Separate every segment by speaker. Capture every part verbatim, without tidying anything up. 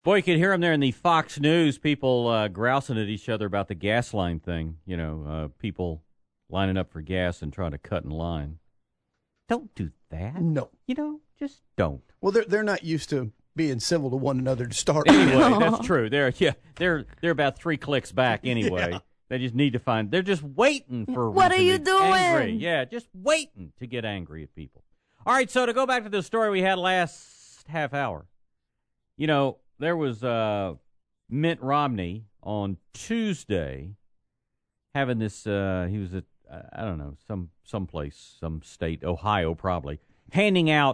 Speaker 1: Boy, you could hear them there in the Fox News, people uh, grousing at each other about the gas line thing. You know, uh, people lining up for gas and trying to cut in line. Don't do that.
Speaker 2: No.
Speaker 1: You know, just don't.
Speaker 2: Well, they're they're not used to being civil to one another to start.
Speaker 1: Anyway, that's true. They're yeah, they're they're about three clicks back anyway.
Speaker 2: Yeah.
Speaker 1: They just need to find. They're just waiting for. A
Speaker 3: What are
Speaker 1: reason
Speaker 3: you
Speaker 1: to
Speaker 3: doing?
Speaker 1: Angry. Yeah, just waiting to get angry at people. All right, so to go back to the story we had last half hour, you know, there was uh, Mitt Romney on Tuesday having this. Uh, he was at I don't know some someplace, some state, Ohio probably, handing out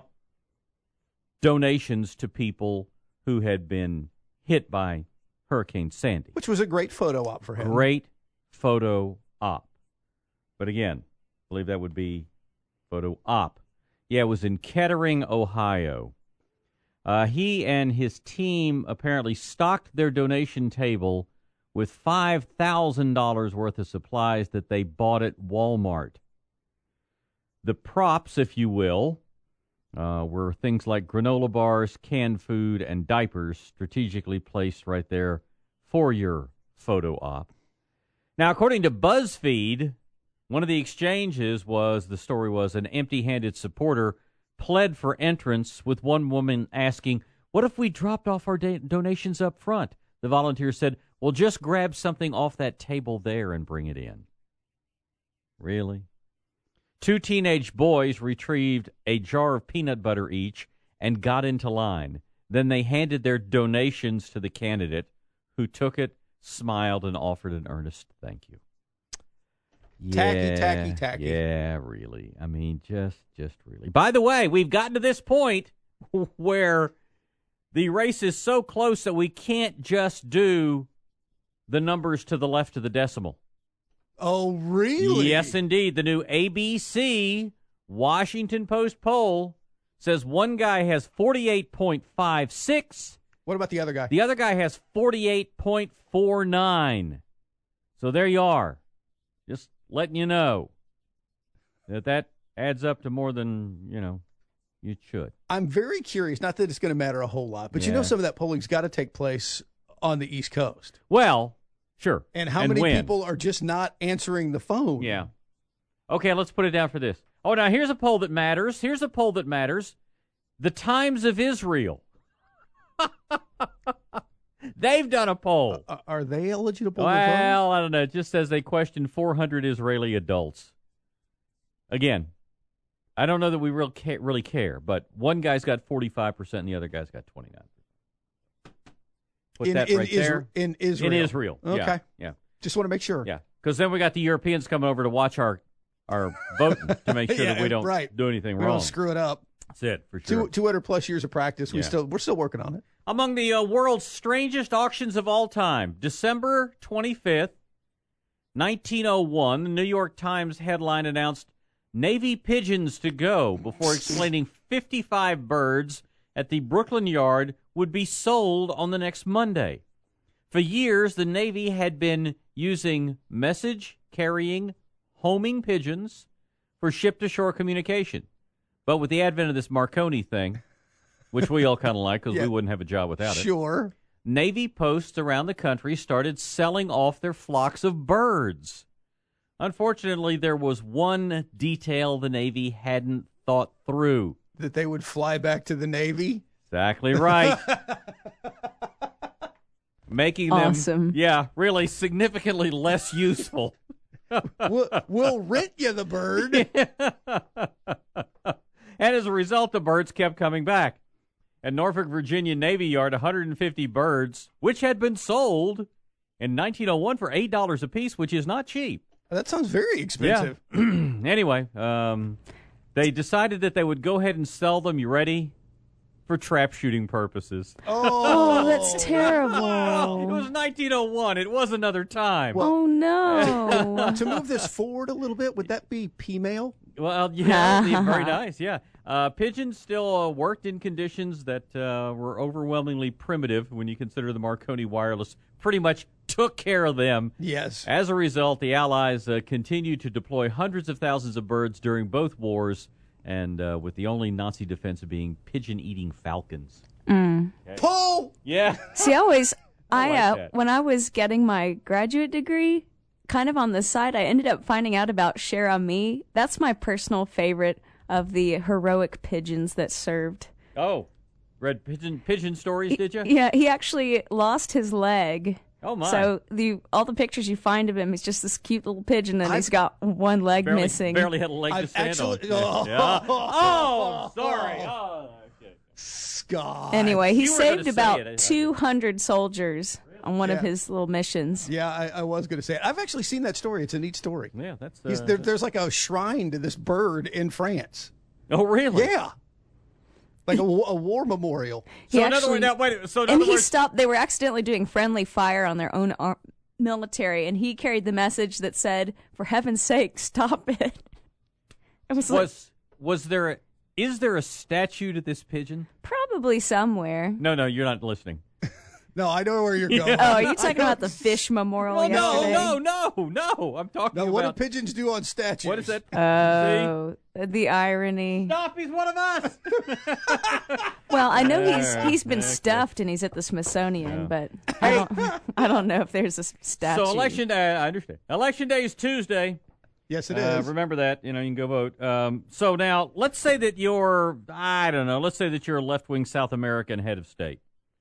Speaker 1: donations to people who had been hit by Hurricane Sandy.
Speaker 2: Which was a great photo op for him.
Speaker 1: Great photo op. But again, I believe that would be photo op. Yeah, it was in Kettering, Ohio. Uh, he and his team apparently stocked their donation table with five thousand dollars worth of supplies that they bought at Walmart. The props, if you will, uh, were things like granola bars, canned food, and diapers strategically placed right there for your photo op. Now, according to BuzzFeed, one of the exchanges was, the story was, an empty-handed supporter pled for entrance, with one woman asking, "What if we dropped off our da- donations up front?" The volunteer said, "Well, just grab something off that table there and bring it in." Really? Two teenage boys retrieved a jar of peanut butter each and got into line. Then they handed their donations to the candidate, who took it, smiled, and offered an earnest thank you.
Speaker 2: Tacky,
Speaker 1: Yeah,
Speaker 2: tacky, tacky.
Speaker 1: Yeah, really. I mean, just, just really. By the way, we've gotten to this point where the race is so close that we can't just do the numbers to the left of the decimal.
Speaker 2: Oh, really?
Speaker 1: Yes, indeed. The new A B C Washington Post poll says one guy has forty-eight point five six.
Speaker 2: What about the other guy?
Speaker 1: The other guy has forty-eight point four nine. So there you are. Just letting you know that that adds up to more than, you know, you should.
Speaker 2: I'm very curious, not that it's going to matter a whole lot, but you
Speaker 1: Yeah.
Speaker 2: know some of that polling's got to take place on the East Coast.
Speaker 1: Well, sure.
Speaker 2: And how many
Speaker 1: when?
Speaker 2: people are just not answering the phone?
Speaker 1: Yeah. Okay, let's put it down for this. Oh, now here's a poll that matters. Here's a poll that matters. The Times of Israel. They've done a poll.
Speaker 2: Uh, are they eligible to vote?
Speaker 1: Well, I don't know. It just says they questioned four hundred Israeli adults. Again, I don't know that we real ca- really care, but one guy's got forty-five percent and the other guy's got twenty-nine percent. Put
Speaker 2: in,
Speaker 1: that
Speaker 2: in
Speaker 1: right
Speaker 2: Isra-
Speaker 1: there.
Speaker 2: In Israel.
Speaker 1: In Israel.
Speaker 2: Okay.
Speaker 1: Yeah. yeah.
Speaker 2: Just want to make sure.
Speaker 1: Yeah. Because then we got the Europeans coming over to watch our, our voting to make sure
Speaker 2: Yeah,
Speaker 1: that we don't
Speaker 2: right.
Speaker 1: do anything
Speaker 2: We
Speaker 1: wrong.
Speaker 2: don't screw it up.
Speaker 1: That's it, for sure.
Speaker 2: Two, two hundred plus years of practice. We
Speaker 1: Yeah.
Speaker 2: still, we're still working on it.
Speaker 1: Among the uh, world's strangest auctions of all time, December twenty-fifth, nineteen oh one, the New York Times headline announced Navy pigeons to go before explaining fifty-five birds at the Brooklyn Yard would be sold on the next Monday. For years, the Navy had been using message-carrying homing pigeons for ship-to-shore communication. But with the advent of this Marconi thing, which we all kind of like because
Speaker 2: Yeah.
Speaker 1: we wouldn't have a job without it,
Speaker 2: Sure.
Speaker 1: Navy posts around the country started selling off their flocks of birds. Unfortunately, there was one detail the Navy hadn't thought through.
Speaker 2: That they would fly back to the Navy.
Speaker 1: Exactly right. Making them,
Speaker 3: Awesome.
Speaker 1: yeah, really significantly less useful.
Speaker 2: we'll, we'll rent you the bird.
Speaker 1: And as a result, the birds kept coming back. At Norfolk, Virginia Navy Yard, one hundred fifty birds, which had been sold in nineteen oh one for eight dollars apiece, which is not cheap.
Speaker 2: That sounds very expensive.
Speaker 1: Yeah. Anyway, um, they decided that they would go ahead and sell them, you ready, for trap shooting purposes.
Speaker 3: Oh, that's terrible.
Speaker 1: It was nineteen oh one. It was another time.
Speaker 3: Oh, no.
Speaker 2: To move this forward a little bit, would that be P-mail?
Speaker 1: Well, yeah, yeah, very nice, yeah. Uh, pigeons still uh, worked in conditions that uh, were overwhelmingly primitive when you consider the Marconi Wireless pretty much took care of them.
Speaker 2: Yes.
Speaker 1: As a result, the Allies uh, continued to deploy hundreds of thousands of birds during both wars, and uh, with the only Nazi defense being pigeon-eating falcons.
Speaker 3: Mm.
Speaker 2: Pull!
Speaker 1: Yeah.
Speaker 3: See, I always,
Speaker 1: I
Speaker 3: I,
Speaker 1: like
Speaker 3: uh,
Speaker 1: that.
Speaker 3: when I was getting my graduate degree, kind of on the side, I ended up finding out about Cher Ami. That's my personal favorite of the heroic pigeons that served.
Speaker 1: Oh, read pigeon pigeon stories, did you?
Speaker 3: Yeah, he actually lost his leg.
Speaker 1: Oh my!
Speaker 3: So the all the pictures you find of him, he's just this cute little pigeon, and
Speaker 2: I've-
Speaker 3: he's got one leg
Speaker 1: barely,
Speaker 3: missing.
Speaker 1: barely had a leg to
Speaker 2: I've
Speaker 1: stand
Speaker 2: actually-
Speaker 1: on.
Speaker 2: oh.
Speaker 1: Yeah. Oh, I'm sorry. Oh, okay.
Speaker 2: Scott.
Speaker 3: Anyway, he
Speaker 1: You were gonna
Speaker 3: saved
Speaker 1: say
Speaker 3: about
Speaker 1: it, I- I-
Speaker 3: two hundred soldiers on one of
Speaker 2: Yeah.
Speaker 3: his little missions.
Speaker 2: Yeah, I, I was going to say it. I've actually seen that story. It's a neat story.
Speaker 1: Yeah, that's. Uh,
Speaker 2: He's, there, there's like a shrine to this bird in France.
Speaker 1: oh, really?
Speaker 2: Yeah. Like a, wa- a war memorial.
Speaker 3: He
Speaker 1: So in other
Speaker 3: actually-
Speaker 1: words, now wait. So in
Speaker 3: and
Speaker 1: other
Speaker 3: he
Speaker 1: words,
Speaker 3: stopped. They were accidentally doing friendly fire on their own ar- military, and he carried the message that said, "For heaven's sake, stop it." It was, like,
Speaker 1: was was there? A, is there a statue to this pigeon?
Speaker 3: probably somewhere.
Speaker 1: No, no, you're not listening.
Speaker 2: No, I know where you're going.
Speaker 3: Oh, are you talking about the fish memorial
Speaker 1: Well, no,
Speaker 3: yesterday?
Speaker 1: no, no, no. I'm talking
Speaker 2: Now,
Speaker 1: about.
Speaker 2: what do pigeons do on statues?
Speaker 1: What is that?
Speaker 3: Oh, the irony.
Speaker 1: Stop! He's one of us.
Speaker 3: Well, I know he's
Speaker 1: There,
Speaker 3: he's been
Speaker 1: okay.
Speaker 3: stuffed and he's at the Smithsonian,
Speaker 1: Yeah.
Speaker 3: but I don't I don't know if there's a s- statue.
Speaker 1: So election day, I understand. Election day is Tuesday.
Speaker 2: Yes, it
Speaker 1: Uh,
Speaker 2: is.
Speaker 1: remember that. You know, you can go vote. Um, so now, let's say that you're, I don't know, let's say that you're a left-wing South American head of state.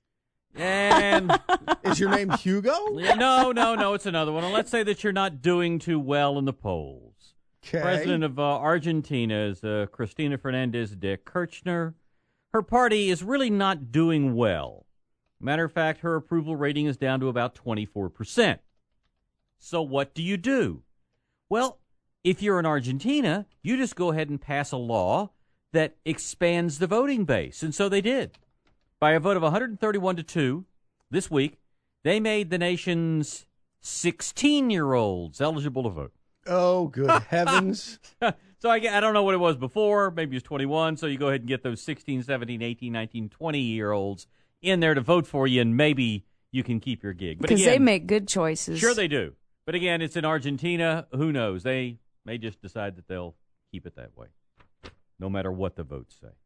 Speaker 1: And
Speaker 2: Is your name Hugo?
Speaker 1: yeah, no, no, no, it's another one. And let's say that you're not doing too well in the polls.
Speaker 2: Okay.
Speaker 1: President of uh, Argentina is uh, Cristina Fernandez de Kirchner. Her party is really not doing well. Matter of fact, her approval rating is down to about twenty-four percent. So what do you do? Well, if you're in Argentina, you just go ahead and pass a law that expands the voting base. And so they did. By a vote of one hundred thirty-one to two this week, they made the nation's sixteen-year-olds eligible to vote.
Speaker 2: Oh, good heavens.
Speaker 1: So I, I don't know what it was before. Maybe it was twenty-one. So you go ahead and get those sixteen, seventeen, eighteen, nineteen, twenty-year-olds in there to vote for you, and maybe you can keep your gig. But
Speaker 3: because they
Speaker 1: again,
Speaker 3: make good choices.
Speaker 1: sure they do. But again, it's in Argentina. Who knows? They may just decide that they'll keep it that way, no matter what the votes say.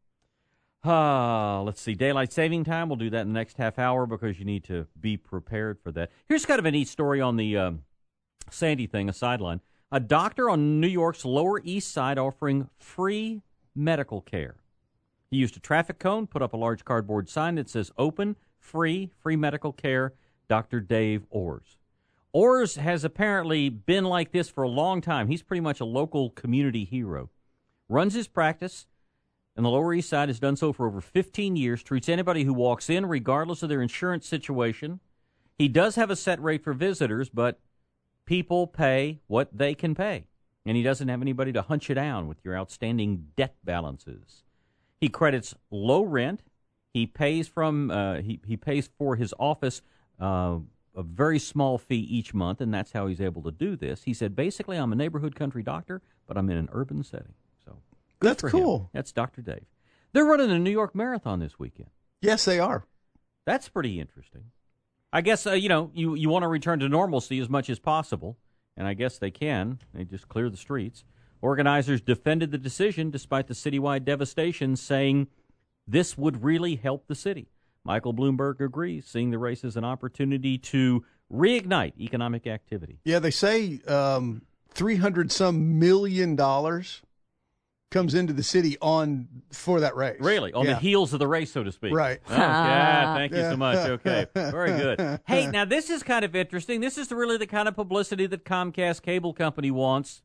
Speaker 1: Uh, let's see. Daylight saving time. We'll do that in the next half hour because you need to be prepared for that. Here's kind of a neat story on the um, Sandy thing, a sideline. A doctor on New York's Lower East Side offering free medical care. He used a traffic cone, put up a large cardboard sign that says open, free, free medical care, Doctor Dave Orrs. Orrs has apparently been like this for a long time. He's pretty much a local community hero. Runs his practice in the Lower East Side, has done so for over fifteen years, treats anybody who walks in regardless of their insurance situation. He does have a set rate for visitors, but people pay what they can pay. And he doesn't have anybody to hunt you down with your outstanding debt balances. He credits low rent. He pays from uh, he, he pays for his office uh, a very small fee each month, and that's how he's able to do this. He said, basically, I'm a neighborhood country doctor, but I'm in an urban setting. So good
Speaker 2: That's
Speaker 1: for him.
Speaker 2: cool.
Speaker 1: That's Doctor Dave. They're running a New York Marathon this weekend.
Speaker 2: Yes, they are.
Speaker 1: That's pretty interesting. I guess, uh, you know, you, you want to return to normalcy as much as possible, and I guess they can. They just clear the streets. Organizers defended the decision despite the citywide devastation, saying this would really help the city. Michael Bloomberg agrees, seeing the race as an opportunity to reignite economic activity.
Speaker 2: Yeah, they say um, three hundred some million dollars comes into the city on for that race.
Speaker 1: Really? On
Speaker 2: Yeah.
Speaker 1: the heels of the race, so to speak.
Speaker 2: Right.
Speaker 1: Oh, yeah, thank you
Speaker 2: Yeah.
Speaker 1: so much. Okay, very good. Hey, now this is kind of interesting. This is really the kind of publicity that Comcast Cable Company wants.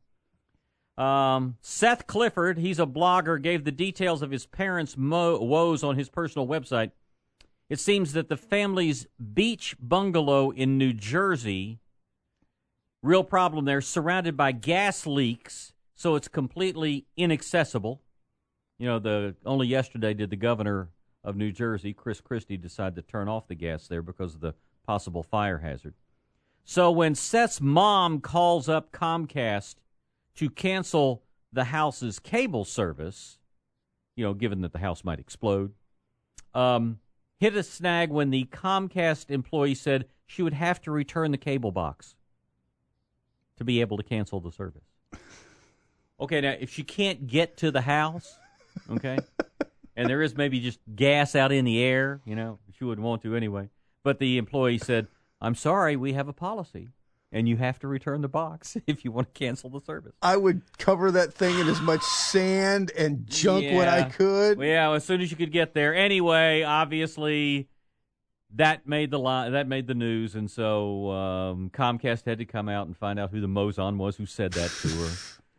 Speaker 1: Um, Seth Clifford, he's a blogger, gave the details of his parents' mo- woes on his personal website. It seems that the family's beach bungalow in New Jersey, real problem there, surrounded by gas leaks, so it's completely inaccessible. You know, the only yesterday did the governor of New Jersey, Chris Christie, decide to turn off the gas there because of the possible fire hazard. So when Seth's mom calls up Comcast to cancel the house's cable service, you know, given that the house might explode, um, hit a snag when the Comcast employee said she would have to return the cable box to be able to cancel the service. Okay, now, if she can't get to the house, okay, and there is maybe just gas out in the air, you know, she wouldn't want to anyway. But the employee said, I'm sorry, we have a policy, and you have to return the box if you want to cancel the service.
Speaker 2: I would cover that thing in as much sand and junk
Speaker 1: yeah.
Speaker 2: when I could.
Speaker 1: Well, yeah, as soon as you could get there. Anyway, obviously, that made the li- that made the news, and so um, Comcast had to come out and find out who the Mozon was who said that to her.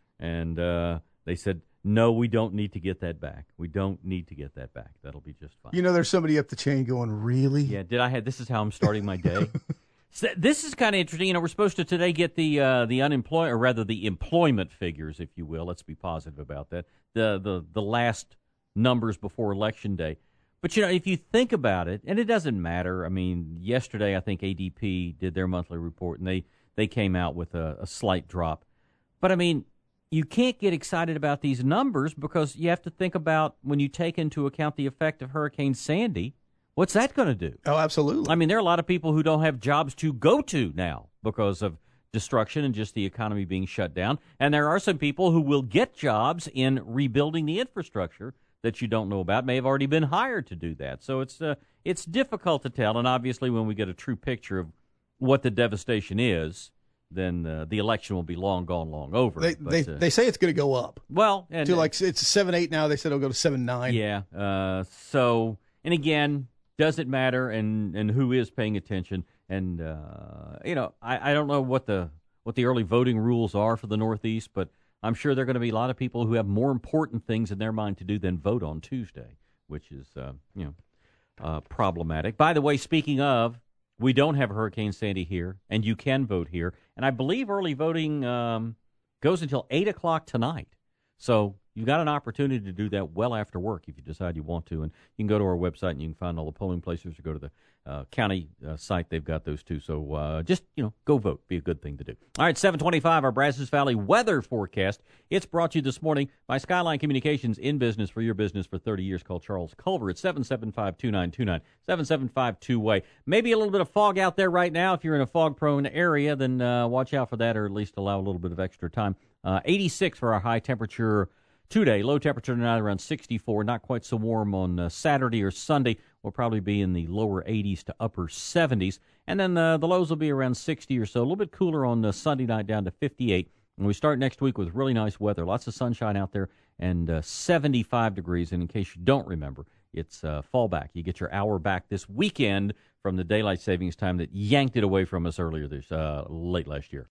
Speaker 1: And uh, they said, no, we don't need to get that back. We don't need to get that back. That'll be just fine.
Speaker 2: You know, there's somebody up the chain going, really?
Speaker 1: Yeah, did I have, this is how I'm starting my day. So this is kind of interesting. You know, we're supposed to today get the uh, the unemployment, or rather the employment figures, if you will. Let's be positive about that. The the the last numbers before Election Day. But, you know, if you think about it, and it doesn't matter. I mean, yesterday I think A D P did their monthly report, and they, they came out with a, a slight drop. But, I mean, you can't get excited about these numbers because you have to think about when you take into account the effect of Hurricane Sandy, what's that going to do?
Speaker 2: Oh, absolutely.
Speaker 1: I mean, there are a lot of people who don't have jobs to go to now because of destruction and just the economy being shut down. And there are some people who will get jobs in rebuilding the infrastructure that you don't know about, may have already been hired to do that. So it's uh, it's difficult to tell. And obviously, when we get a true picture of what the devastation is, then uh, the election will be long gone, long over.
Speaker 2: They
Speaker 1: but,
Speaker 2: they,
Speaker 1: uh,
Speaker 2: they say it's going to go up.
Speaker 1: Well, and
Speaker 2: to like it's seven eight now. They said it'll go to seven nine.
Speaker 1: Yeah. Uh, so, and again, does it matter? And, and who is paying attention? And uh, you know, I, I don't know what the what the early voting rules are for the Northeast, but I'm sure there are going to be a lot of people who have more important things in their mind to do than vote on Tuesday, which is uh, you know uh, problematic. By the way, speaking of, we don't have Hurricane Sandy here, and you can vote here. And I believe early voting um, goes until eight o'clock tonight. So you've got an opportunity to do that well after work if you decide you want to. And you can go to our website and you can find all the polling places, or go to the uh, county uh, site. They've got those too. So uh, just, you know, go vote. Be a good thing to do. All right, seven twenty-five, our Brazos Valley weather forecast. It's brought to you this morning by Skyline Communications, in business for your business for thirty years. Call Charles Culver at seven seven five, two nine two nine, seven seven five two way. Maybe a little bit of fog out there right now. If you're in a fog-prone area, then uh, watch out for that, or at least allow a little bit of extra time. Uh, eighty-six for our high temperature today. Low temperature tonight around sixty-four. Not quite so warm on uh, Saturday or Sunday. We'll probably be in the lower eighties to upper seventies. And then uh, the lows will be around sixty or so. A little bit cooler on uh, Sunday night, down to fifty-eight. And we start next week with really nice weather. Lots of sunshine out there, and uh, seventy-five degrees. And in case you don't remember, it's uh, fall back. You get your hour back this weekend from the daylight savings time that yanked it away from us earlier this uh, late last year.